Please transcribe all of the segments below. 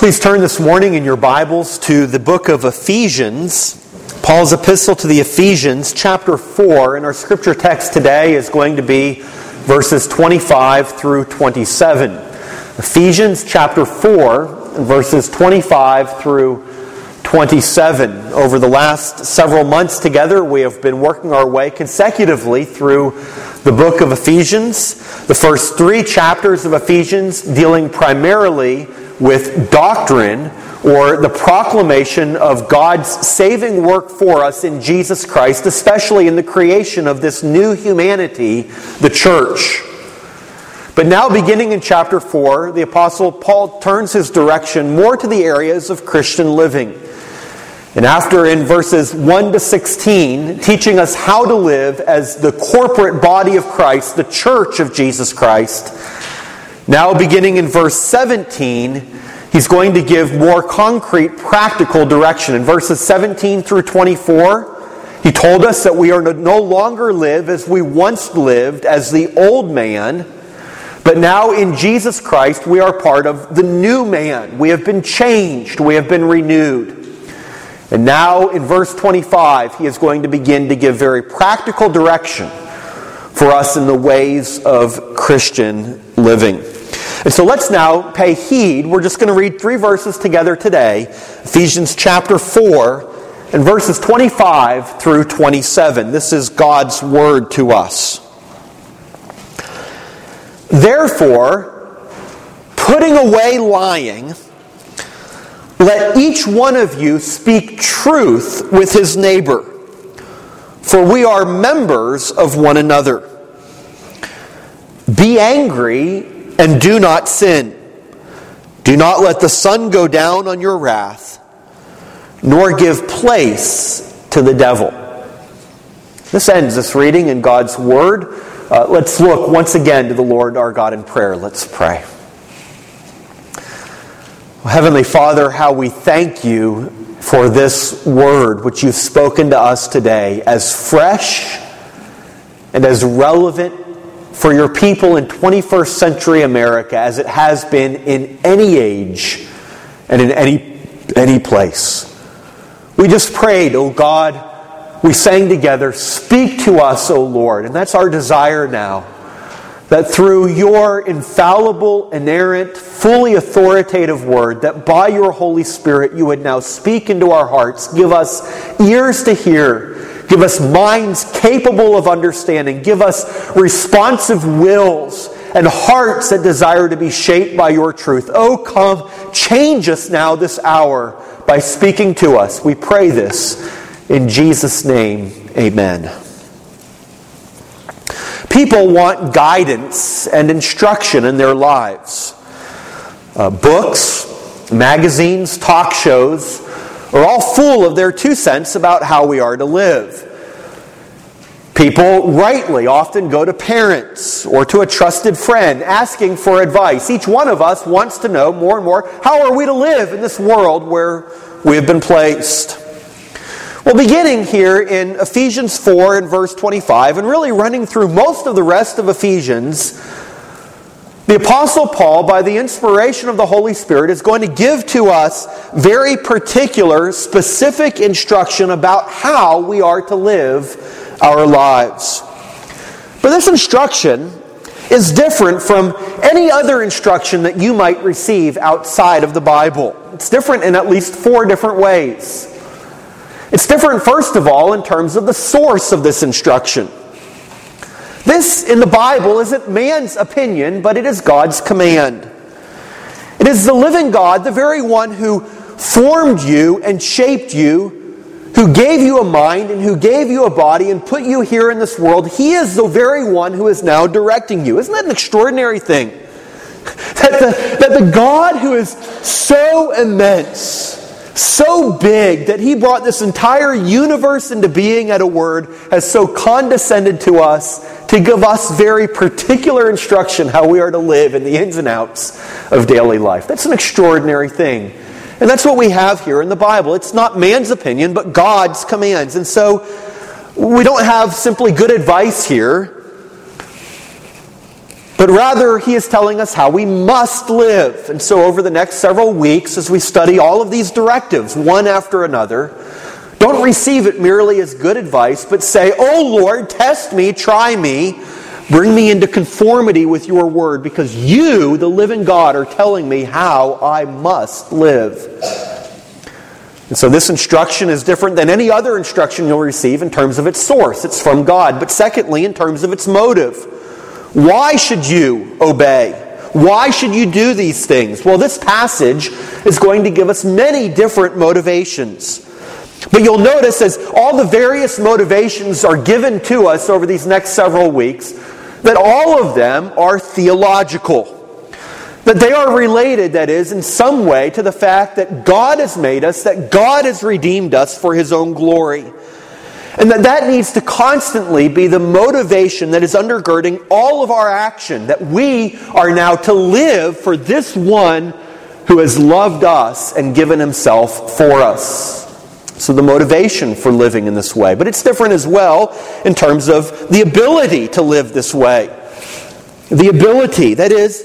Please turn this morning in your Bibles to the book of Ephesians, Paul's epistle to the Ephesians, chapter 4, and our scripture text today is going to be verses 25 through 27. Ephesians chapter 4, verses 25 through 27. Over the last several months together, we have been working our way consecutively through the book of Ephesians. The first three chapters of Ephesians dealing primarily with doctrine, or the proclamation of God's saving work for us in Jesus Christ, especially in the creation of this new humanity, the church. But now, beginning in chapter 4, the Apostle Paul turns his direction more to the areas of Christian living. And after, in verses 1 to 16, teaching us how to live as the corporate body of Christ, the church of Jesus Christ, now beginning in verse 17, he's going to give more concrete, practical direction. In verses 17 through 24, he told us that we are to no longer live as we once lived, as the old man, but now in Jesus Christ we are part of the new man. We have been changed. We have been renewed. And now in verse 25, he is going to begin to give very practical direction for us in the ways of Christian living. And so let's now pay heed. We're just going to read three verses together today. Ephesians chapter 4 and verses 25 through 27. This is God's word to us. Therefore, putting away lying, let each one of you speak truth with his neighbor, for we are members of one another. Be angry and do not sin. Do not let the sun go down on your wrath, nor give place to the devil. This ends this reading in God's Word. Let's look once again to the Lord our God in prayer. Let's pray. Heavenly Father, how we thank you for this Word which you've spoken to us today, as fresh and as relevant for your people in 21st century America as it has been in any age and in any place. We just prayed, O God, we sang together, speak to us, O Lord. And that's our desire now, that through your infallible, inerrant, fully authoritative word, that by your Holy Spirit you would now speak into our hearts, give us ears to hear, give us minds capable of understanding. Give us responsive wills and hearts that desire to be shaped by your truth. Oh, come, change us now this hour by speaking to us. We pray this in Jesus' name. Amen. People want guidance and instruction in their lives. Books, magazines, talk shows are all full of their 2 cents about how we are to live. People rightly often go to parents or to a trusted friend asking for advice. Each one of us wants to know more and more, how are we to live in this world where we have been placed? Well, beginning here in Ephesians 4 and verse 25, and really running through most of the rest of Ephesians, the Apostle Paul, by the inspiration of the Holy Spirit, is going to give to us very particular, specific instruction about how we are to live our lives. But this instruction is different from any other instruction that you might receive outside of the Bible. It's different in at least 4 different ways. It's different, first of all, in terms of the source of this instruction. This, in the Bible, isn't man's opinion, but it is God's command. It is the living God, the very one who formed you and shaped you, who gave you a mind and who gave you a body and put you here in this world. He is the very one who is now directing you. Isn't that an extraordinary thing? That the God who is so immense, so big, that He brought this entire universe into being at a word, has so condescended to us to give us very particular instruction how we are to live in the ins and outs of daily life. That's an extraordinary thing. And that's what we have here in the Bible. It's not man's opinion, but God's commands. And so we don't have simply good advice here, but rather he is telling us how we must live. And so over the next several weeks, as we study all of these directives, one after another, don't receive it merely as good advice, but say, "Oh Lord, test me, try me, bring me into conformity with your word, because you, the living God, are telling me how I must live." And so this instruction is different than any other instruction you'll receive in terms of its source. It's from God. But secondly, in terms of its motive. Why should you obey? Why should you do these things? Well, this passage is going to give us many different motivations. But you'll notice as all the various motivations are given to us over these next several weeks, that all of them are theological. That they are related, that is, in some way to the fact that God has made us, that God has redeemed us for His own glory. And that needs to constantly be the motivation that is undergirding all of our action, that we are now to live for this one who has loved us and given Himself for us. So the motivation for living in this way. But it's different as well in terms of the ability to live this way. The ability, that is,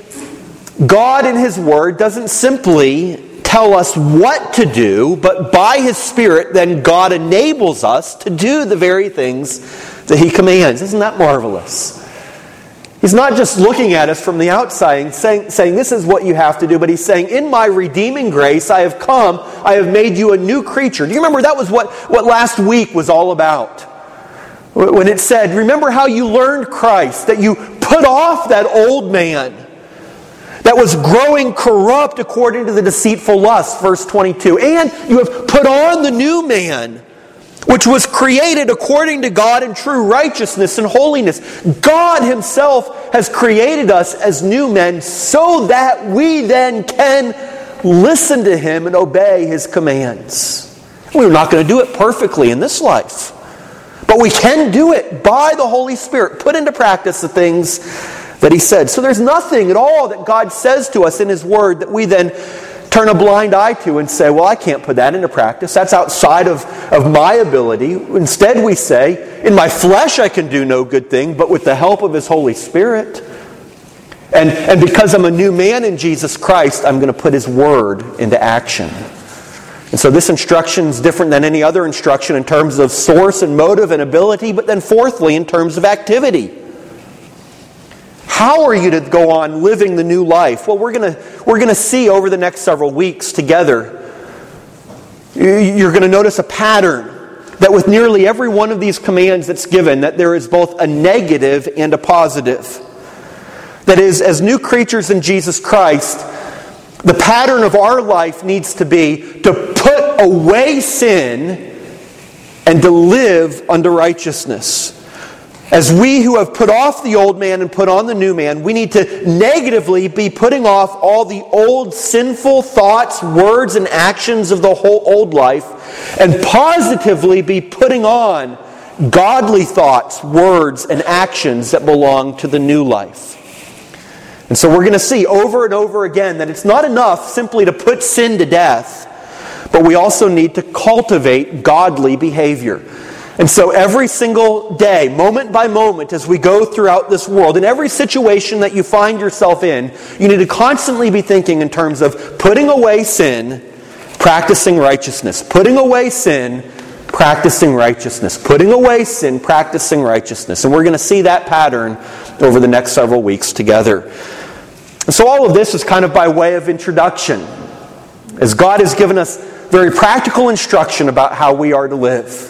God in His Word doesn't simply tell us what to do, but by His Spirit, then God enables us to do the very things that He commands. Isn't that marvelous? He's not just looking at us from the outside and saying, "This is what you have to do," but He's saying, "In my redeeming grace, I have come, I have made you a new creature." Do you remember that was what last week was all about? When it said, remember how you learned Christ, that you put off that old man that was growing corrupt according to the deceitful lust, verse 22. And you have put on the new man, which was created according to God in true righteousness and holiness. God Himself has created us as new men so that we then can listen to Him and obey His commands. We're not going to do it perfectly in this life, but we can do it by the Holy Spirit, put into practice the things that He said. So there's nothing at all that God says to us in His Word that we then turn a blind eye to and say, "Well, I can't put that into practice. That's outside of my ability." Instead we say, "In my flesh I can do no good thing, but with the help of His Holy Spirit. And because I'm a new man in Jesus Christ, I'm going to put His Word into action." And so this instruction is different than any other instruction in terms of source and motive and ability, but then fourthly, in terms of activity. How are you to go on living the new life? Well, we're going to see over the next several weeks together. You're going to notice a pattern that with nearly every one of these commands that's given, that there is both a negative and a positive. That is, as new creatures in Jesus Christ, the pattern of our life needs to be to put away sin and to live unto righteousness. As we who have put off the old man and put on the new man, we need to negatively be putting off all the old sinful thoughts, words, and actions of the whole old life, and positively be putting on godly thoughts, words, and actions that belong to the new life. And so we're going to see over and over again that it's not enough simply to put sin to death, but we also need to cultivate godly behavior. And so every single day, moment by moment, as we go throughout this world, in every situation that you find yourself in, you need to constantly be thinking in terms of putting away sin, practicing righteousness. Putting away sin, practicing righteousness. Putting away sin, practicing righteousness. And we're going to see that pattern over the next several weeks together. And so all of this is kind of by way of introduction, as God has given us very practical instruction about how we are to live.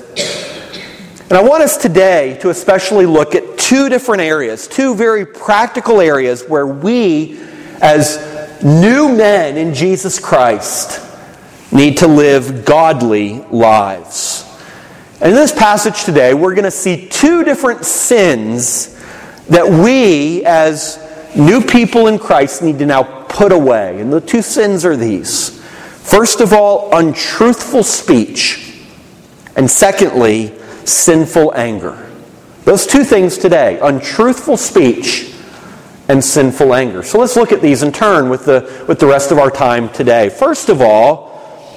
And I want us today to especially look at two different areas, two very practical areas where we, as new men in Jesus Christ, need to live godly lives. And in this passage today, we're going to see two different sins that we, as new people in Christ, need to now put away. And the two sins are these. First of all, untruthful speech. And secondly, sinful anger. Those two things today, untruthful speech and sinful anger. So let's look at these in turn with the rest of our time today. First of all,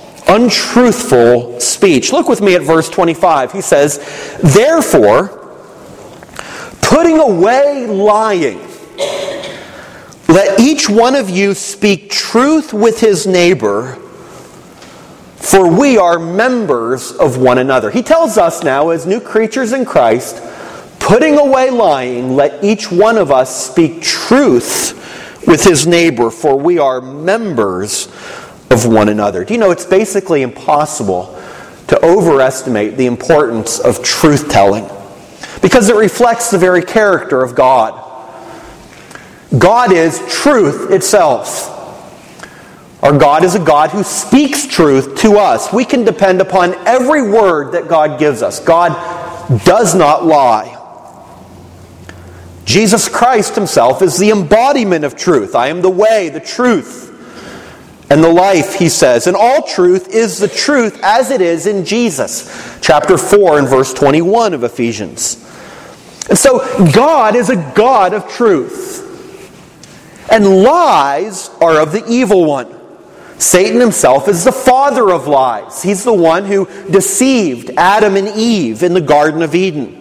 untruthful speech. Look with me at verse 25. He says, "Therefore, putting away lying, let each one of you speak truth with his neighbor, for we are members of one another. He tells us now, as new creatures in Christ, putting away lying, let each one of us speak truth with his neighbor, for we are members of one another. Do you know it's basically impossible to overestimate the importance of truth-telling, because it reflects the very character of God. God is truth itself. Our God is a God who speaks truth to us. We can depend upon every word that God gives us. God does not lie. Jesus Christ himself is the embodiment of truth. I am the way, the truth, and the life, he says. And all truth is the truth as it is in Jesus. Chapter 4 and verse 21 of Ephesians. And so God is a God of truth. And lies are of the evil one. Satan himself is the father of lies. He's the one who deceived Adam and Eve in the Garden of Eden.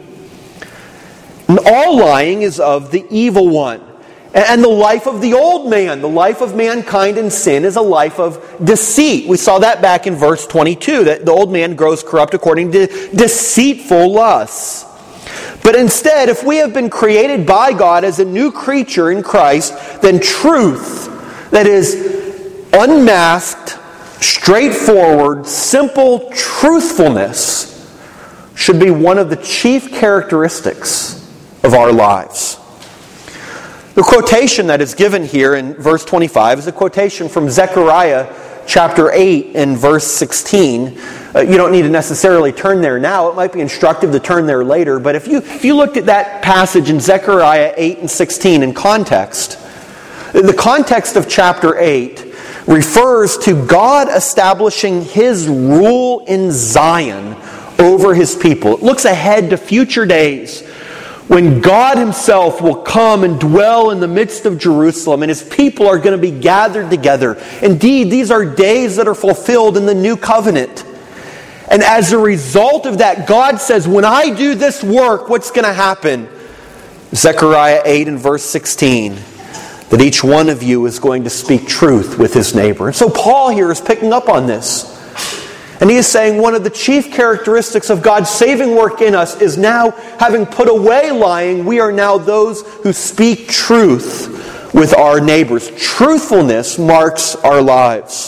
And all lying is of the evil one. And the life of the old man, the life of mankind in sin, is a life of deceit. We saw that back in verse 22, that the old man grows corrupt according to deceitful lusts. But instead, if we have been created by God as a new creature in Christ, then truth, that is unmasked, straightforward, simple truthfulness, should be one of the chief characteristics of our lives. The quotation that is given here in verse 25 is a quotation from Zechariah chapter 8 and verse 16. You don't need to necessarily turn there now. It might be instructive to turn there later. But if you looked at that passage in Zechariah 8 and 16 in context, the context of chapter 8 refers to God establishing his rule in Zion over his people. It looks ahead to future days when God himself will come and dwell in the midst of Jerusalem, and his people are going to be gathered together. Indeed, these are days that are fulfilled in the new covenant. And as a result of that, God says, when I do this work, what's going to happen? Zechariah 8 and verse 16, that each one of you is going to speak truth with his neighbor. And so Paul here is picking up on this. And he is saying one of the chief characteristics of God's saving work in us is now, having put away lying, we are now those who speak truth with our neighbors. Truthfulness marks our lives.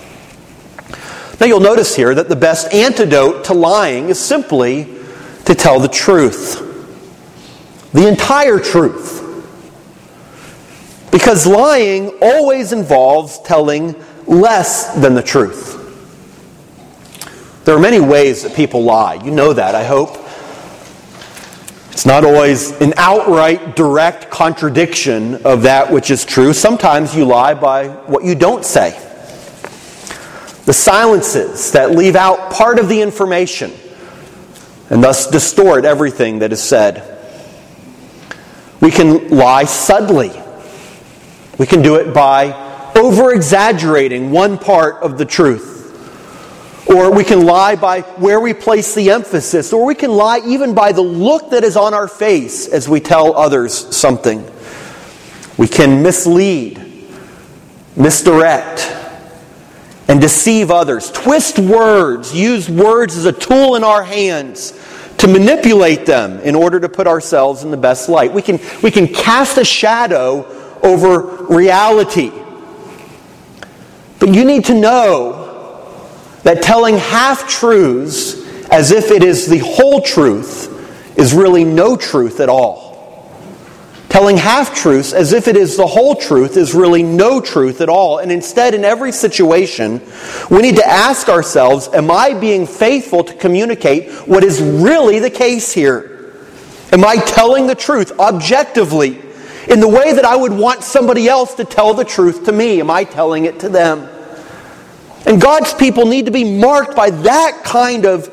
Now you'll notice here that the best antidote to lying is simply to tell the truth. The entire truth. Because lying always involves telling less than the truth. There are many ways that people lie. You know that, I hope. It's not always an outright, direct contradiction of that which is true. Sometimes you lie by what you don't say. The silences that leave out part of the information and thus distort everything that is said. We can lie subtly. We can do it by over-exaggerating one part of the truth. Or we can lie by where we place the emphasis. Or we can lie even by the look that is on our face as we tell others something. We can mislead, misdirect, and deceive others. Twist words, use words as a tool in our hands to manipulate them in order to put ourselves in the best light. We can cast a shadow over reality. But you need to know that telling half-truths as if it is the whole truth is really no truth at all. Telling half-truths as if it is the whole truth is really no truth at all. And instead, in every situation, we need to ask ourselves, am I being faithful to communicate what is really the case here? Am I telling the truth objectively in the way that I would want somebody else to tell the truth to me? Am I telling it to them? And God's people need to be marked by that kind of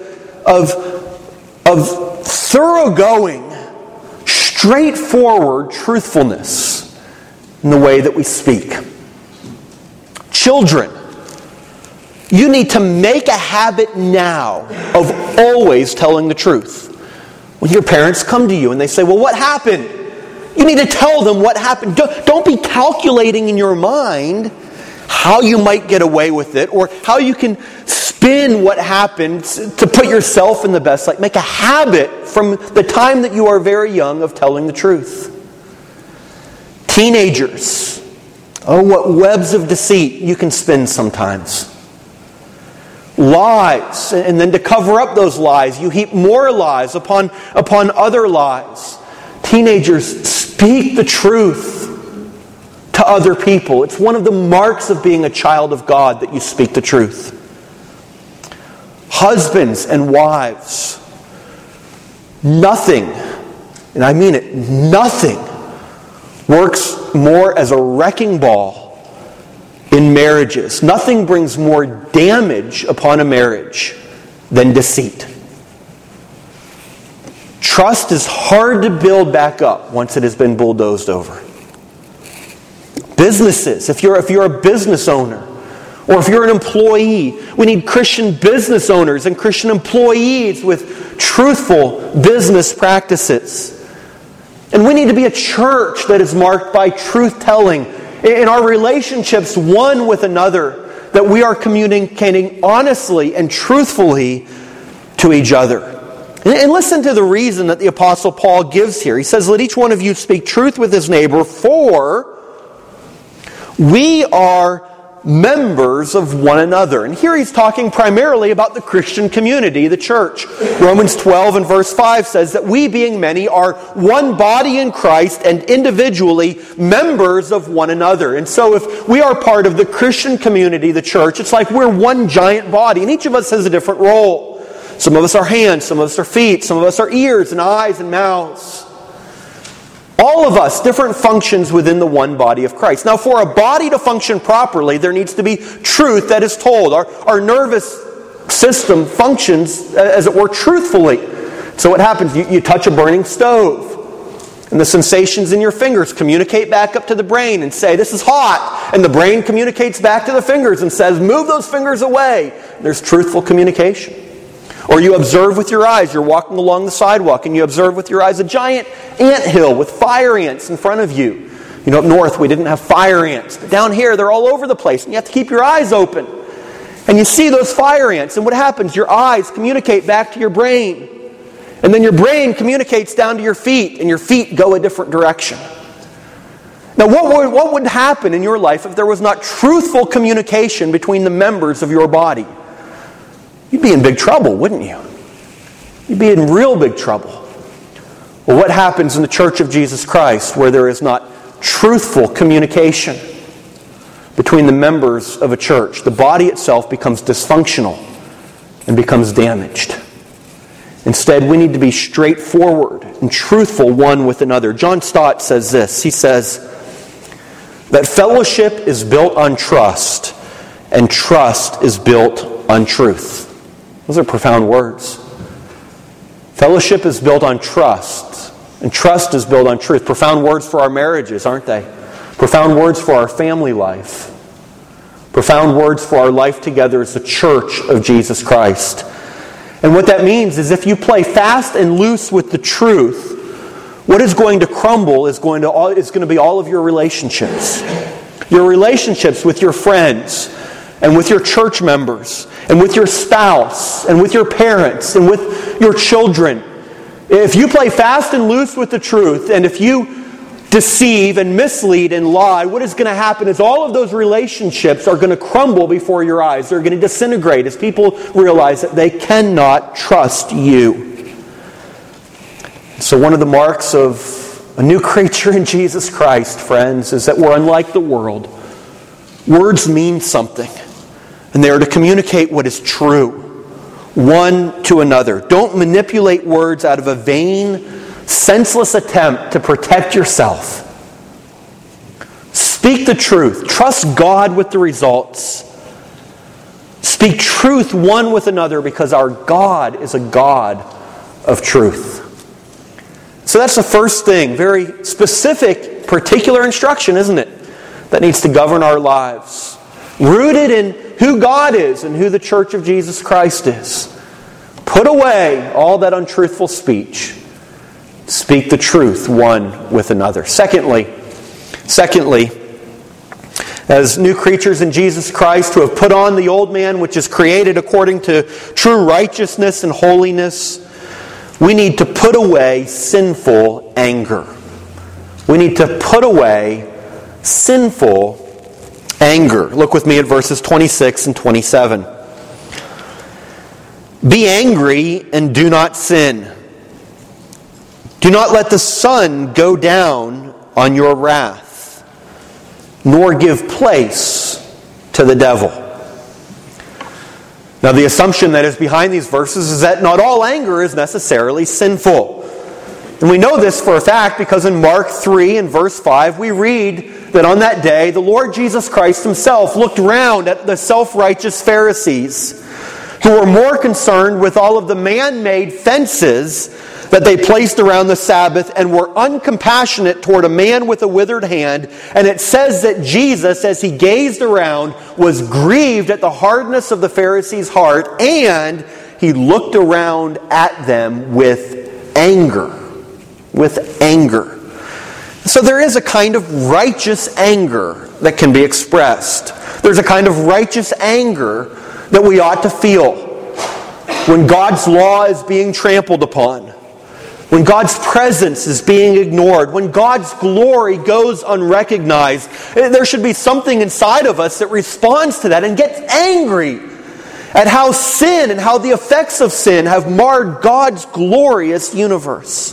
thoroughgoing, straightforward truthfulness in the way that we speak. Children, you need to make a habit now of always telling the truth. When your parents come to you and they say, well, what happened? you need to tell them what happened. Don't be calculating in your mind how you might get away with it or how you can spin what happened to put yourself in the best light. Make a habit from the time that you are very young of telling the truth. Teenagers, oh, what webs of deceit you can spin sometimes. Lies, and then to cover up those lies, you heap more lies upon other lies. Teenagers, speak the truth to other people. It's one of the marks of being a child of God that you speak the truth. Husbands and wives, nothing, and I mean it, nothing works more as a wrecking ball in marriages. Nothing brings more damage upon a marriage than deceit. Trust is hard to build back up once it has been bulldozed over. Businesses, if you're a business owner, or if you're an employee, we need Christian business owners and Christian employees with truthful business practices. And we need to be a church that is marked by truth-telling in our relationships one with another, that we are communicating honestly and truthfully to each other. And listen to the reason that the Apostle Paul gives here. He says, let each one of you speak truth with his neighbor, for we are members of one another. And here he's talking primarily about the Christian community, the church. Romans 12 and verse 5 says that we, being many, are one body in Christ and individually members of one another. And so if we are part of the Christian community, the church, it's like we're one giant body, and each of us has a different role. Some of us are hands, some of us are feet, some of us are ears and eyes and mouths. All of us, different functions within the one body of Christ. Now, for a body to function properly, there needs to be truth that is told. Our nervous system functions, as it were, truthfully. So what happens? You touch a burning stove, and the sensations in your fingers communicate back up to the brain and say, this is hot. And the brain communicates back to the fingers and says, move those fingers away. There's truthful communication. Or you observe with your eyes. You're walking along the sidewalk and you observe with your eyes a giant anthill with fire ants in front of you. You know, up north we didn't have fire ants. But down here they're all over the place and you have to keep your eyes open. And you see those fire ants, and what happens? Your eyes communicate back to your brain. And then your brain communicates down to your feet, and your feet go a different direction. Now what would happen in your life if there was not truthful communication between the members of your body? You'd be in big trouble, wouldn't you? You'd be in real big trouble. Well, what happens in the Church of Jesus Christ where there is not truthful communication between the members of a church? The body itself becomes dysfunctional and becomes damaged. Instead, we need to be straightforward and truthful one with another. John Stott says this. He says that fellowship is built on trust, and trust is built on truth. Those are profound words. Fellowship is built on trust, and trust is built on truth. Profound words for our marriages, aren't they? Profound words for our family life. Profound words for our life together as the church of Jesus Christ. And what that means is if you play fast and loose with the truth, what is going to crumble is going to be all of your relationships. Your relationships with your friends, and with your church members, and with your spouse, and with your parents, and with your children. If you play fast and loose with the truth, and if you deceive and mislead and lie, what is going to happen is all of those relationships are going to crumble before your eyes. They're going to disintegrate as people realize that they cannot trust you. So one of the marks of a new creature in Jesus Christ, friends, is that we're unlike the world. Words mean something. And they are to communicate what is true, one to another. Don't manipulate words out of a vain, senseless attempt to protect yourself. Speak the truth. Trust God with the results. Speak truth one with another, because our God is a God of truth. So that's the first thing. Very specific, particular instruction, isn't it? That needs to govern our lives. Rooted in who God is and who the Church of Jesus Christ is. Put away all that untruthful speech. speak the truth one with another. Secondly, as new creatures in Jesus Christ who have put on the old man, which is created according to true righteousness and holiness, we need to put away sinful anger. We need to put away sinful anger. Look with me at verses 26 and 27. Be angry and do not sin. Do not let the sun go down on your wrath, nor give place to the devil. Now, the assumption that is behind these verses is that not all anger is necessarily sinful. And we know this for a fact because in Mark 3 and verse 5 we read that on that day the Lord Jesus Christ himself looked around at the self-righteous Pharisees who were more concerned with all of the man-made fences that they placed around the Sabbath and were uncompassionate toward a man with a withered hand. And it says that Jesus, as he gazed around, was grieved at the hardness of the Pharisees' heart, and he looked around at them with anger. With anger. So there is a kind of righteous anger that can be expressed. There's a kind of righteous anger that we ought to feel when God's law is being trampled upon, when God's presence is being ignored, when God's glory goes unrecognized. There should be something inside of us that responds to that and gets angry at how sin and how the effects of sin have marred God's glorious universe.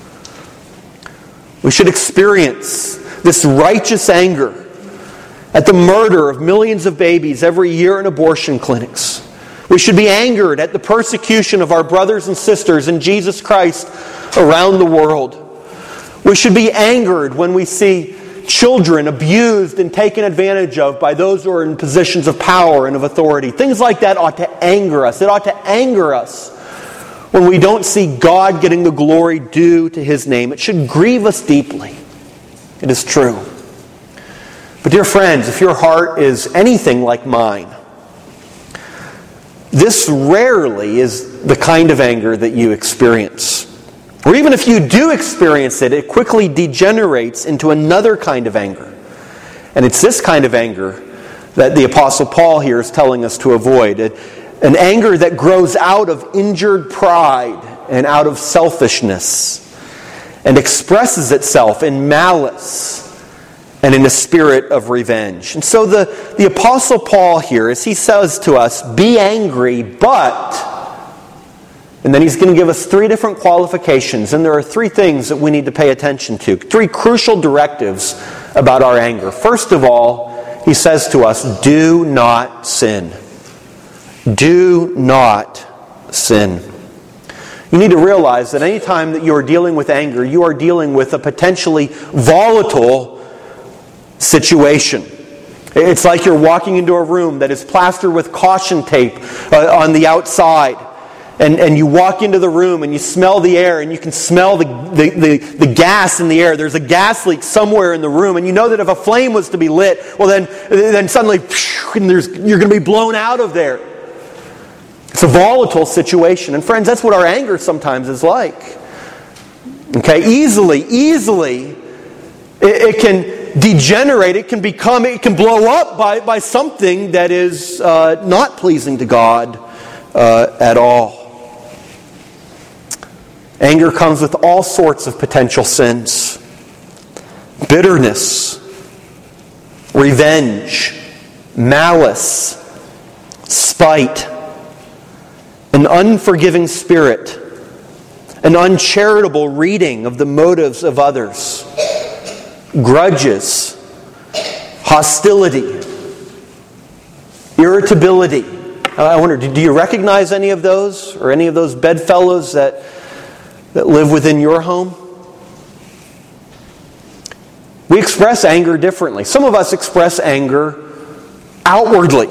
We should experience this righteous anger at the murder of millions of babies every year in abortion clinics. We should be angered at the persecution of our brothers and sisters in Jesus Christ around the world. We should be angered when we see children abused and taken advantage of by those who are in positions of power and of authority. Things like that ought to anger us. It ought to anger us when we don't see God getting the glory due to His name. It should grieve us deeply. It is true. But dear friends, if your heart is anything like mine, this rarely is the kind of anger that you experience. Or even if you do experience it, it quickly degenerates into another kind of anger. And it's this kind of anger that the Apostle Paul here is telling us to avoid. An anger that grows out of injured pride and out of selfishness and expresses itself in malice and in a spirit of revenge. And so the Apostle Paul here, as he says to us, be angry, but... And then he's going to give us three different qualifications. And there are three things that we need to pay attention to. Three crucial directives about our anger. First of all, he says to us, do not sin. Do not sin. You need to realize that any time that you are dealing with anger, you are dealing with a potentially volatile situation. It's like you're walking into a room that is plastered with caution tape on the outside. And you walk into the room and you smell the air and you can smell the gas in the air. There's a gas leak somewhere in the room, and you know that if a flame was to be lit, well then suddenly you're going to be blown out of there. It's a volatile situation. And friends, that's what our anger sometimes is like. Okay, easily it can degenerate, it can blow up by something that is not pleasing to God at all. Anger comes with all sorts of potential sins. Bitterness, revenge, malice, spite, an unforgiving spirit, an uncharitable reading of the motives of others, grudges, hostility, irritability. I wonder, do you recognize any of those, or any of those bedfellows that live within your home? We express anger differently. Some of us express anger outwardly.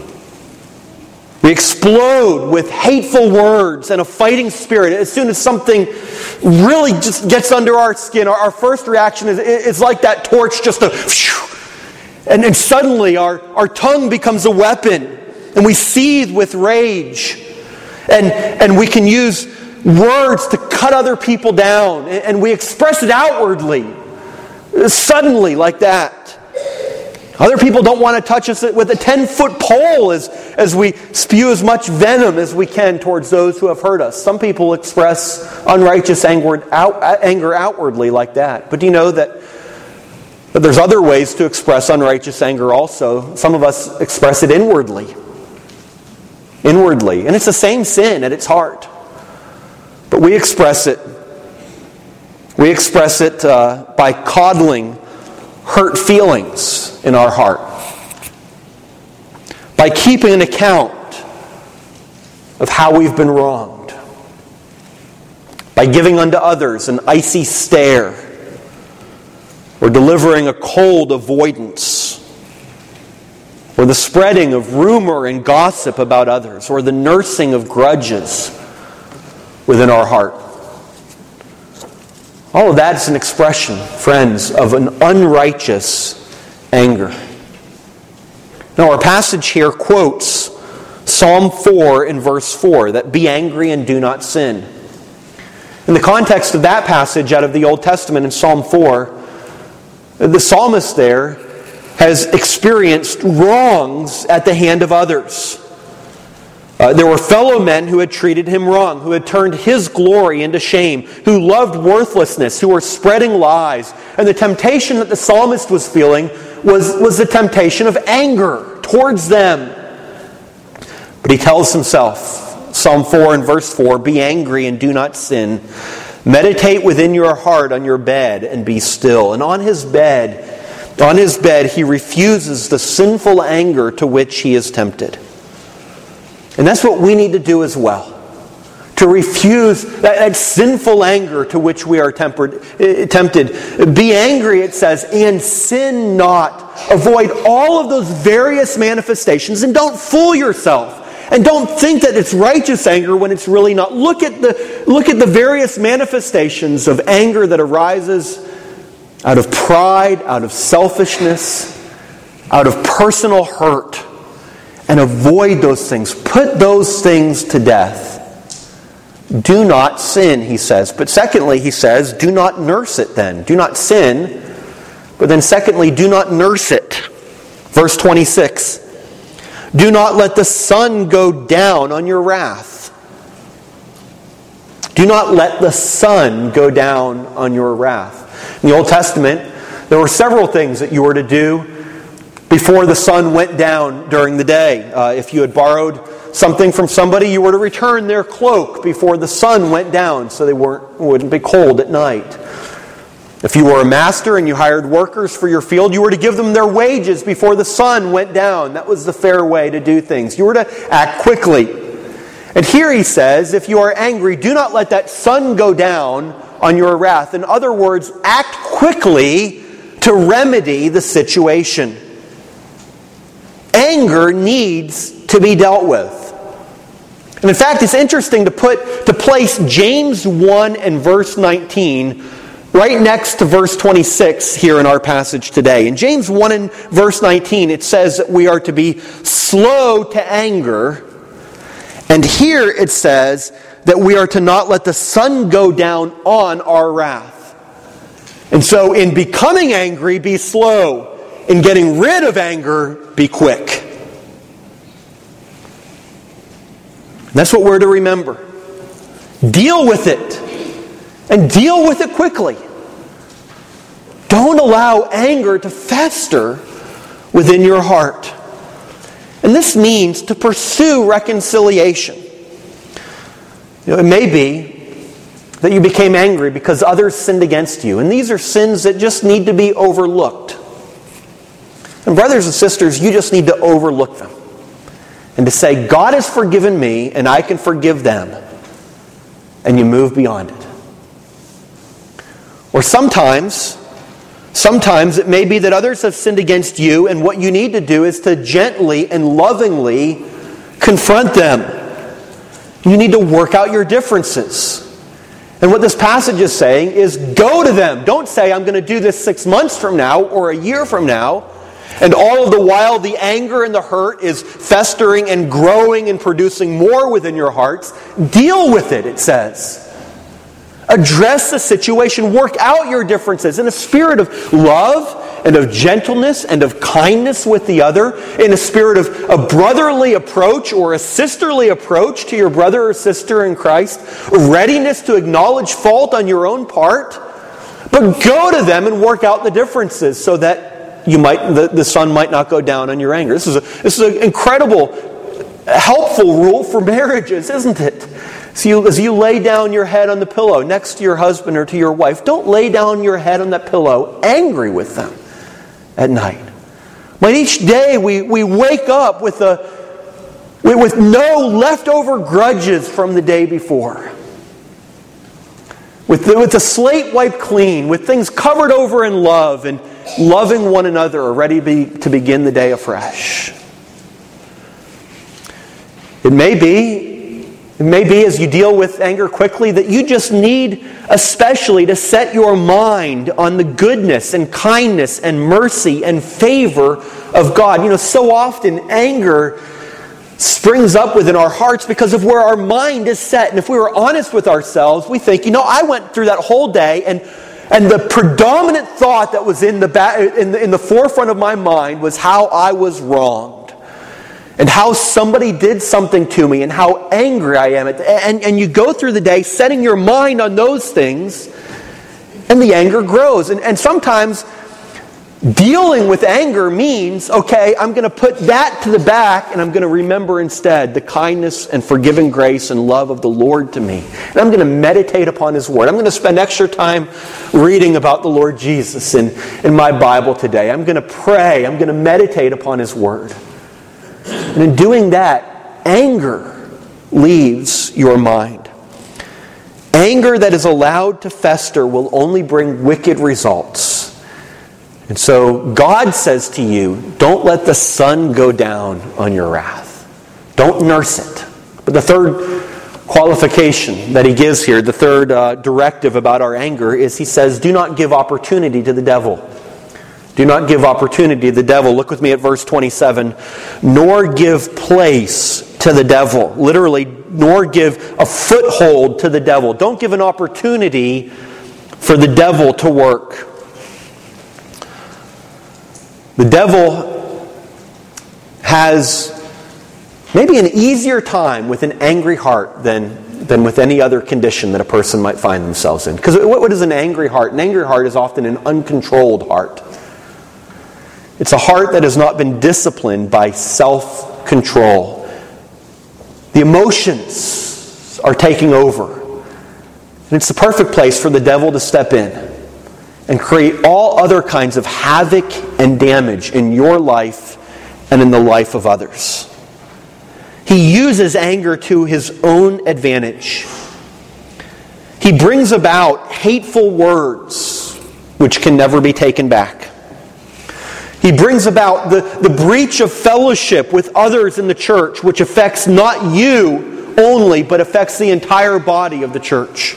We explode with hateful words and a fighting spirit. As soon as something really just gets under our skin, our first reaction is like that torch, just and suddenly our tongue becomes a weapon, and we seethe with rage. And we can use words to cut other people down, and we express it outwardly, suddenly like that. Other people don't want to touch us with a 10-foot pole as we spew as much venom as we can towards those who have hurt us. Some people express unrighteous anger outwardly like that. But do you know that there's other ways to express unrighteous anger also? Some of us express it inwardly. Inwardly. And it's the same sin at its heart. But we express it. We express it by coddling hurt feelings in our heart. By keeping an account of how we've been wronged. By giving unto others an icy stare. Or delivering a cold avoidance. Or the spreading of rumor and gossip about others. Or the nursing of grudges within our heart. All of that is an expression, friends, of an unrighteous anger. Now, our passage here quotes Psalm 4 in verse 4, that be angry and do not sin. In the context of that passage out of the Old Testament in Psalm 4, the psalmist there has experienced wrongs at the hand of others. There were fellow men who had treated him wrong, who had turned his glory into shame, who loved worthlessness, who were spreading lies. And the temptation that the psalmist was feeling was the temptation of anger towards them. But he tells himself, Psalm 4 and verse 4, be angry and do not sin. Meditate within your heart on your bed and be still. And on his bed he refuses the sinful anger to which he is tempted. And that's what we need to do as well. To refuse that sinful anger to which we are tempted. Be angry, it says, and sin not. Avoid all of those various manifestations and don't fool yourself. And don't think that it's righteous anger when it's really not. Look at the various manifestations of anger that arises out of pride, out of selfishness, out of personal hurt. And avoid those things. Put those things to death. Do not sin, he says. But secondly, he says, do not nurse it then. Do not sin. But then secondly, do not nurse it. Verse 26. Do not let the sun go down on your wrath. Do not let the sun go down on your wrath. In the Old Testament, there were several things that you were to do before the sun went down during the day. If you had borrowed something from somebody, you were to return their cloak before the sun went down so they wouldn't be cold at night. If you were a master and you hired workers for your field, you were to give them their wages before the sun went down. That was the fair way to do things. You were to act quickly. And here he says, if you are angry, do not let that sun go down on your wrath. In other words, act quickly to remedy the situation. Anger needs to be dealt with. And in fact, it's interesting to place James 1 and verse 19 right next to verse 26 here in our passage today. In James 1 and verse 19, it says that we are to be slow to anger. And here it says that we are to not let the sun go down on our wrath. And so in becoming angry, be slow. In getting rid of anger, be quick. That's what we're to remember. Deal with it. And deal with it quickly. Don't allow anger to fester within your heart. And this means to pursue reconciliation. It may be that you became angry because others sinned against you. And these are sins that just need to be overlooked. And brothers and sisters, you just need to overlook them. And to say, God has forgiven me and I can forgive them. And you move beyond it. Or sometimes it may be that others have sinned against you, and what you need to do is to gently and lovingly confront them. You need to work out your differences. And what this passage is saying is go to them. Don't say, I'm going to do this 6 months from now or a year from now. And all of the while, the anger and the hurt is festering and growing and producing more within your hearts. Deal with it, it says. Address the situation. Work out your differences in a spirit of love and of gentleness and of kindness with the other, in a spirit of a brotherly approach or a sisterly approach to your brother or sister in Christ, readiness to acknowledge fault on your own part, but go to them and work out the differences so that the sun might not go down on your anger. This is an incredible, helpful rule for marriages, isn't it? So as you lay down your head on the pillow next to your husband or to your wife, don't lay down your head on that pillow angry with them at night. But each day we wake up with no leftover grudges from the day before. With the slate wiped clean, with things covered over in love and loving one another, ready to begin the day afresh. It may be as you deal with anger quickly that you just need especially to set your mind on the goodness and kindness and mercy and favor of God. So often anger springs up within our hearts because of where our mind is set. And if we were honest with ourselves, we think, I went through that whole day and the predominant thought that was in the forefront of my mind was how I was wronged. And how somebody did something to me and how angry I am. And you go through the day setting your mind on those things, and the anger grows. And sometimes dealing with anger means, okay, I'm going to put that to the back and I'm going to remember instead the kindness and forgiving grace and love of the Lord to me. And I'm going to meditate upon His Word. I'm going to spend extra time reading about the Lord Jesus in my Bible today. I'm going to pray. I'm going to meditate upon His Word. And in doing that, anger leaves your mind. Anger that is allowed to fester will only bring wicked results. And so God says to you, don't let the sun go down on your wrath. Don't nurse it. But the third qualification that He gives here, the third directive about our anger, is He says, do not give opportunity to the devil. Do not give opportunity to the devil. Look with me at verse 27. Nor give place to the devil. Literally, nor give a foothold to the devil. Don't give an opportunity for the devil to work. The devil has maybe an easier time with an angry heart than with any other condition that a person might find themselves in. Because what is an angry heart? An angry heart is often an uncontrolled heart. It's a heart that has not been disciplined by self-control. The emotions are taking over. And it's the perfect place for the devil to step in and create all other kinds of havoc and damage in your life and in the life of others. He uses anger to his own advantage. He brings about hateful words which can never be taken back. He brings about the breach of fellowship with others in the church, which affects not you only, but affects the entire body of the church.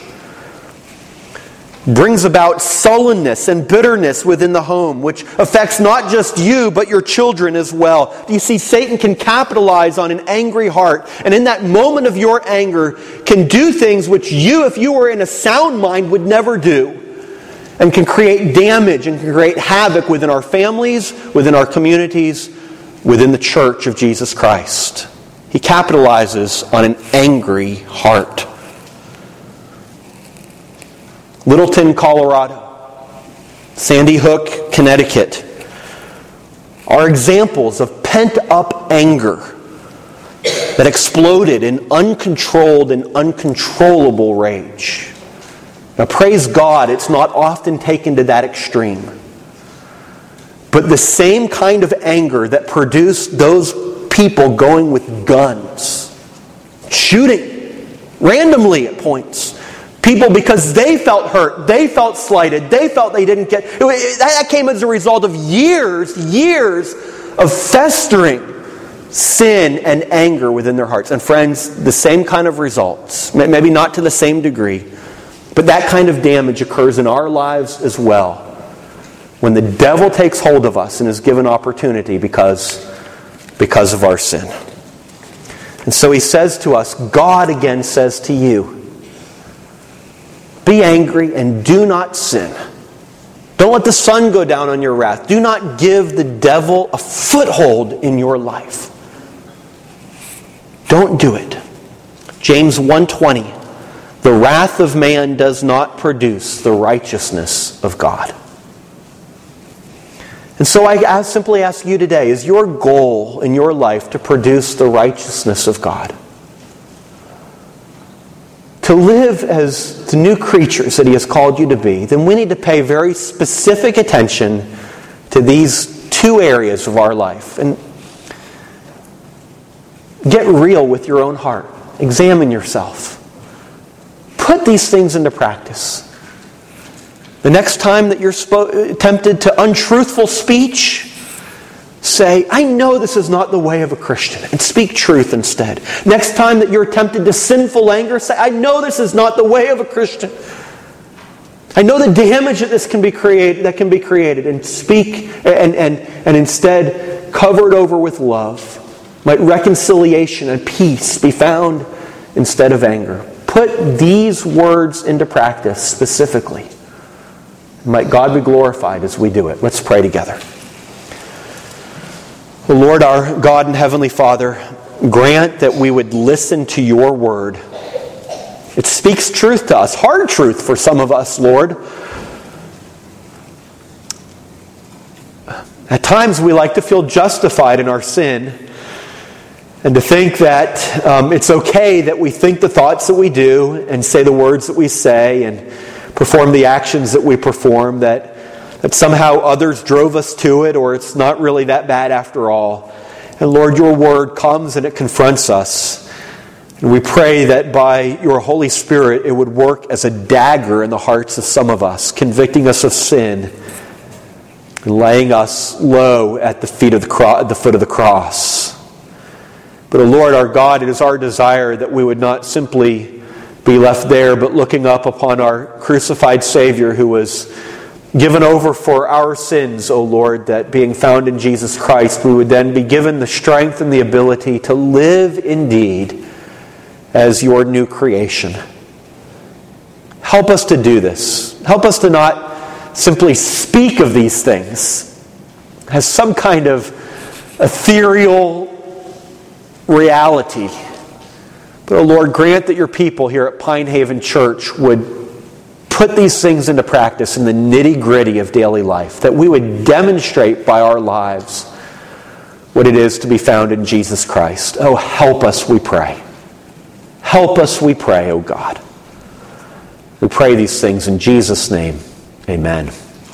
Brings about sullenness and bitterness within the home, which affects not just you, but your children as well. You see, Satan can capitalize on an angry heart, and in that moment of your anger, can do things which you, if you were in a sound mind, would never do. And can create damage and can create havoc within our families, within our communities, within the church of Jesus Christ. He capitalizes on an angry heart. Littleton, Colorado, Sandy Hook, Connecticut are examples of pent-up anger that exploded in uncontrolled and uncontrollable rage. Now, praise God, it's not often taken to that extreme. But the same kind of anger that produced those people going with guns, shooting randomly at points, people because they felt hurt, they felt slighted, they felt they didn't get... That came as a result of years of festering sin and anger within their hearts. And friends, the same kind of results, maybe not to the same degree, but that kind of damage occurs in our lives as well. when the devil takes hold of us and is given opportunity because of our sin. And so he says to us, God again says to you, be angry and do not sin. Don't let the sun go down on your wrath. Do not give the devil a foothold in your life. Don't do it. James 1:20, the wrath of man does not produce the righteousness of God. And so I simply ask you today, is your goal in your life to produce the righteousness of God? To live as the new creatures that He has called you to be, then we need to pay very specific attention to these two areas of our life. And get real with your own heart. Examine yourself. Put these things into practice. The next time that you're tempted to untruthful speech, say, I know this is not the way of a Christian, and speak truth instead. Next time that you're tempted to sinful anger, say, I know this is not the way of a Christian. I know the damage that can be created, and speak and instead cover it over with love. Might reconciliation and peace be found instead of anger. Put these words into practice specifically. Might God be glorified as we do it. Let's pray together. O Lord, our God and Heavenly Father, grant that we would listen to your word. It speaks truth to us, hard truth for some of us, Lord. At times we like to feel justified in our sin and to think that it's okay that we think the thoughts that we do and say the words that we say and perform the actions that we perform, that somehow others drove us to it, or it's not really that bad after all. And Lord, your word comes and it confronts us. And we pray that by your Holy Spirit it would work as a dagger in the hearts of some of us, convicting us of sin and laying us low at the foot of the cross. But, O Lord, our God, it is our desire that we would not simply be left there, but looking up upon our crucified Savior who was given over for our sins, O Lord, that being found in Jesus Christ, we would then be given the strength and the ability to live indeed as your new creation. Help us to do this. Help us to not simply speak of these things as some kind of ethereal reality. But, oh Lord, grant that your people here at Pine Haven Church would put these things into practice in the nitty-gritty of daily life, that we would demonstrate by our lives what it is to be found in Jesus Christ. Oh, help us, we pray. Help us, we pray, oh God. We pray these things in Jesus' name. Amen.